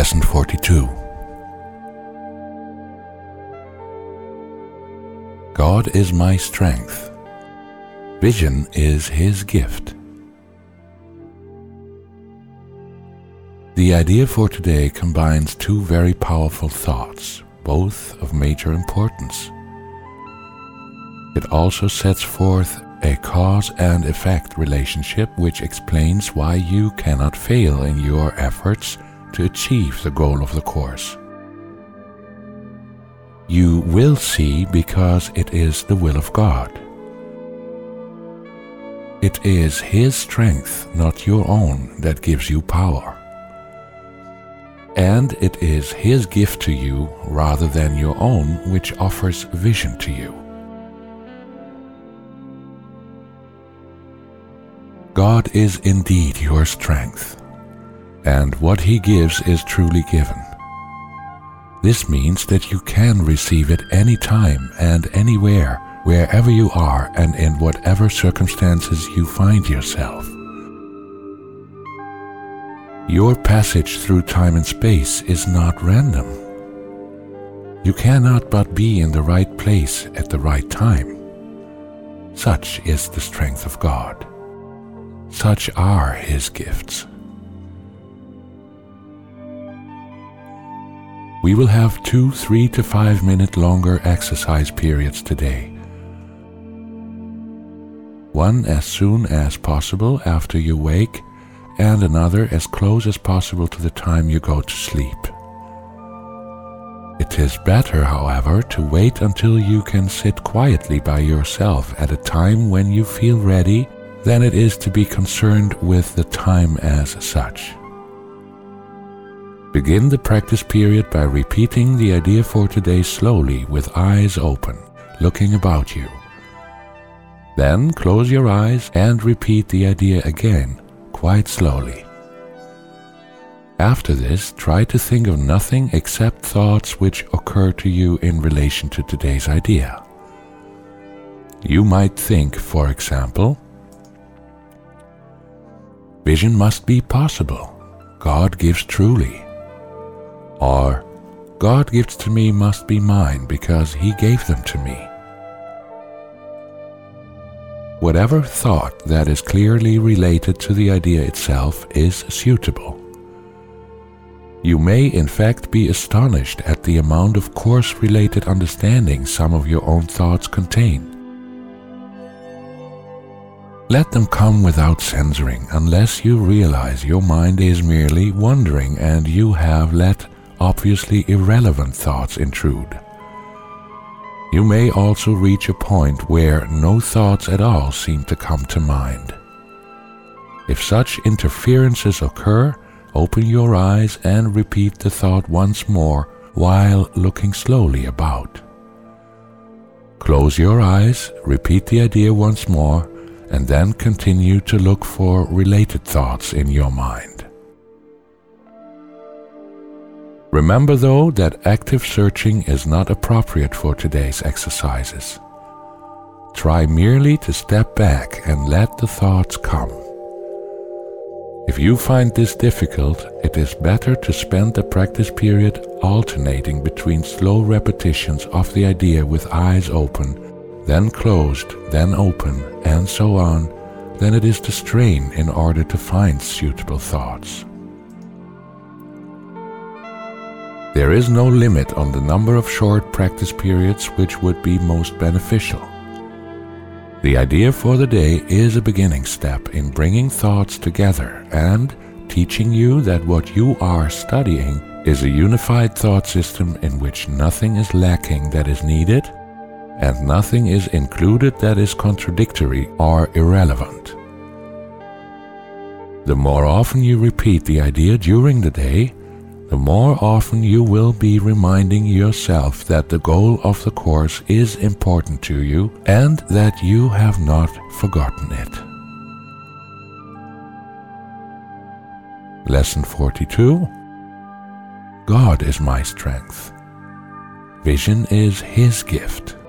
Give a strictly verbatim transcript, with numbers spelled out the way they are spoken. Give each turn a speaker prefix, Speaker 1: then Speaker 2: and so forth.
Speaker 1: Lesson forty-two. God is my strength. Vision is His gift. The idea for today combines two very powerful thoughts, both of major importance. It also sets forth a cause and effect relationship which explains why you cannot fail in your efforts to achieve the goal of the course. You will see because it is the will of God. It is His strength, not your own, that gives you power. And it is His gift to you rather than your own which offers vision to you. God is indeed your strength, and what He gives is truly given. This means that you can receive it any time and anywhere, wherever you are and in whatever circumstances you find yourself. Your passage through time and space is not random. You cannot but be in the right place at the right time. Such is the strength of God. Such are His gifts. We will have two three to five minute longer exercise periods today. One as soon as possible after you wake, and another as close as possible to the time you go to sleep. It is better, however, to wait until you can sit quietly by yourself at a time when you feel ready than it is to be concerned with the time as such. Begin the practice period by repeating the idea for today slowly with eyes open, looking about you. Then close your eyes and repeat the idea again, quite slowly. After this, try to think of nothing except thoughts which occur to you in relation to today's idea. You might think, for example, vision must be possible. God gives truly. Or, God gifts to me must be mine because He gave them to me. Whatever thought that is clearly related to the idea itself is suitable. You may in fact be astonished at the amount of course-related understanding some of your own thoughts contain. Let them come without censoring unless you realize your mind is merely wandering and you have let obviously irrelevant thoughts intrude. You may also reach a point where no thoughts at all seem to come to mind. If such interferences occur, open your eyes and repeat the thought once more while looking slowly about. Close your eyes, repeat the idea once more, and then continue to look for related thoughts in your mind. Remember, though, that active searching is not appropriate for today's exercises. Try merely to step back and let the thoughts come. If you find this difficult, it is better to spend the practice period alternating between slow repetitions of the idea with eyes open, then closed, then open, and so on, than it is to strain in order to find suitable thoughts. There is no limit on the number of short practice periods which would be most beneficial. The idea for the day is a beginning step in bringing thoughts together and teaching you that what you are studying is a unified thought system in which nothing is lacking that is needed and nothing is included that is contradictory or irrelevant. The more often you repeat the idea during the day, the more often you will be reminding yourself that the goal of the course is important to you and that you have not forgotten it. Lesson forty-two. God is my strength. Vision is His gift.